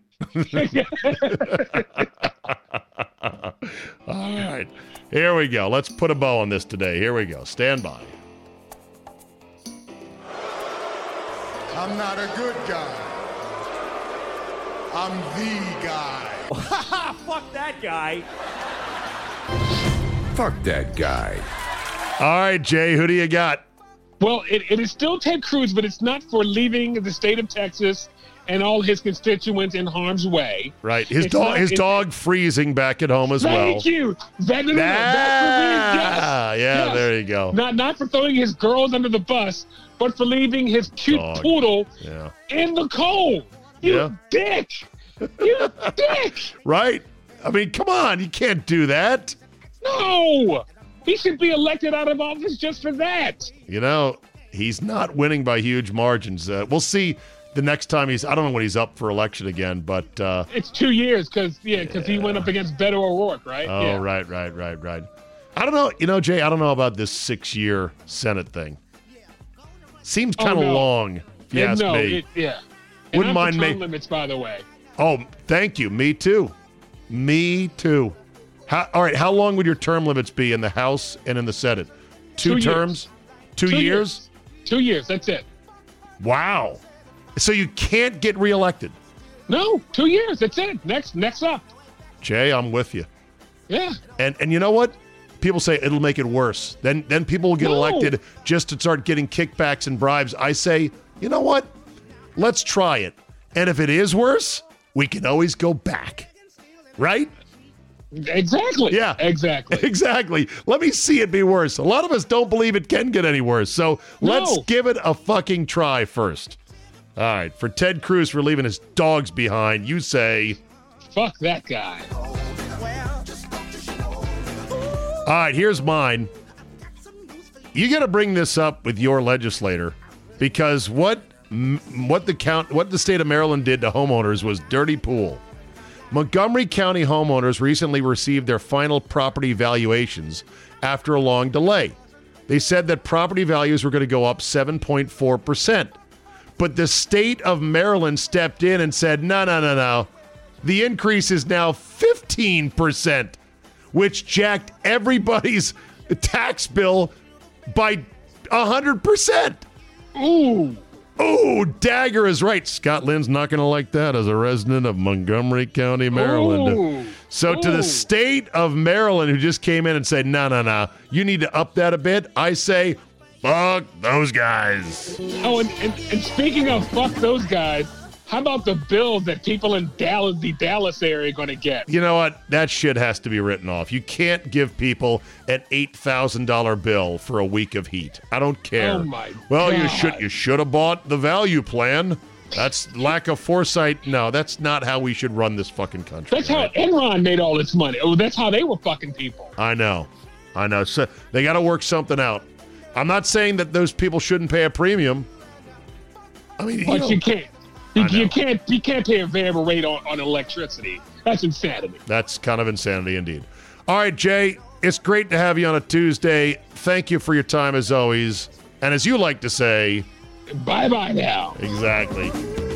All right. Here we go. Let's put a bow on this today. Here we go. Stand by. I'm not a good guy. I'm the guy. Fuck that guy. Fuck that guy. All right, Jay, who do you got? Well, it, it is still Ted Cruz, but it's not for leaving the state of Texas and all his constituents in harm's way. Right. His It's dog not- his it- dog freezing back at home as well. Thank you. That, no, no, no, that's the reason. Yes. Ah, yeah, Yes. there you go. Not not for throwing his girls under the bus, but for leaving his cute Dog. poodle Yeah. in the cold. You Yeah. dick. You dick. Right? I mean, come on, you can't do that. No. He should be elected out of office just for that. You know, he's not winning by huge margins. Uh, we'll see the next time he's I don't know when he's up for election again, but uh It's two years because yeah, because he went up against Beto O'Rourke, right? oh yeah. right, right, right, right. I don't know, you know, Jay, I don't know about this six year Senate thing. Seems Oh, kind of no. long, if you Yeah, ask no, me. It, yeah. And Wouldn't I'm mind for me- term limits, by the way. Oh, thank you. Me too. Me too. How, all right, how long would your term limits be in the House and in the Senate? Two, Two years. terms? Two, Two years? years. Two years. That's it. Wow. So you can't get reelected. No, two years. That's it. Next, next up. Jay, I'm with you. Yeah. And and you know what? People say it'll make it worse. Then then people will get No. elected just to start getting kickbacks and bribes. I say, you know what? Let's try it. And if it is worse, we can always go back. Right? Exactly. Yeah. Exactly. Exactly. Let me see it be worse. A lot of us don't believe it can get any worse. So let's No. give it a fucking try first. All right. For Ted Cruz for leaving his dogs behind, you say, Fuck that guy. all right, here's mine. You got to bring this up with your legislator because what m- what the count, what the state of Maryland did to homeowners was dirty pool. Montgomery County homeowners recently received their final property valuations after a long delay. They said that property values were going to go up seven point four percent. But the state of Maryland stepped in and said, no, no, no, no. The increase is now fifteen percent, which jacked everybody's tax bill by one hundred percent. Ooh. Ooh, Dagger is right. Scott Lynn's not going to like that as a resident of Montgomery County, Maryland. Ooh. So Ooh. to the state of Maryland, who just came in and said, no, no, no, you need to up that a bit, I say, fuck those guys. Oh, and, and, and speaking of fuck those guys, how about the bill that people in Dallas, the Dallas area, are going to get? You know what? That shit has to be written off. You can't give people an eight thousand dollars bill for a week of heat. I don't care. Oh, my well, God. you should you should have bought the value plan. That's lack of foresight. No, that's not how we should run this fucking country. That's right? how Enron made all its money. Oh, that's how they were fucking people. I know. I know. So they got to work something out. I'm not saying that those people shouldn't pay a premium. I mean, you But know, you can't. You, I know. you can't. You can't pay a variable rate on, on electricity. That's insanity. That's kind of insanity indeed. All right, Jay, it's great to have you on a Tuesday. Thank you for your time as always. And as you like to say, Bye bye now. exactly.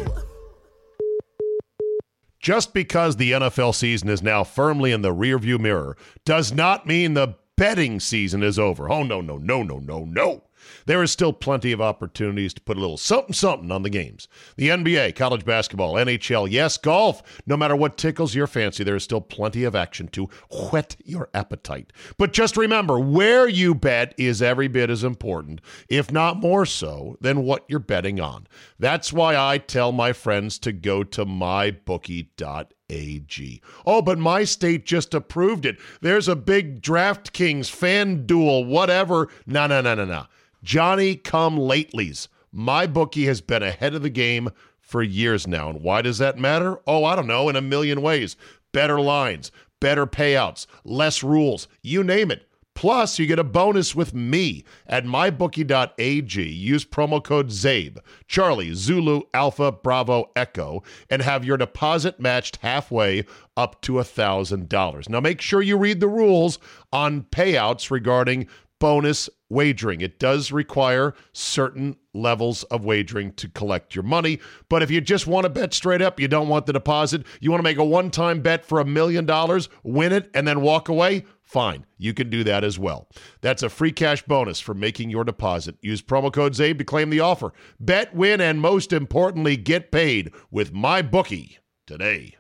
Just because the N F L season is now firmly in the rearview mirror does not mean the betting season is over. Oh, no, no, no, no, no, no. There is still plenty of opportunities to put a little something, something on the games. The N B A, college basketball, N H L, yes, golf. No matter what tickles your fancy, there is still plenty of action to whet your appetite. But just remember, where you bet is every bit as important, if not more so, than what you're betting on. That's why I tell my friends to go to my bookie dot A G. Oh, but my state just approved it. There's a big DraftKings, FanDuel, whatever. No, no, no, no, no. Johnny come latelys. MyBookie has been ahead of the game for years now. And why does that matter? Oh, I don't know, in a million ways. Better lines, better payouts, less rules, you name it. Plus, you get a bonus with me at my bookie dot A G. Use promo code ZABE, Charlie, Zulu, Alpha, Bravo, Echo, and have your deposit matched halfway up to one thousand dollars. Now, make sure you read the rules on payouts regarding bonus wagering. It does require certain levels of wagering to collect your money, but if you just want to bet straight up, you don't want the deposit, you want to make a one-time bet for a million dollars, win it, and then walk away, fine. You can do that as well. That's a free cash bonus for making your deposit. Use promo code ZABE to claim the offer. Bet, win, and most importantly, get paid with MyBookie today.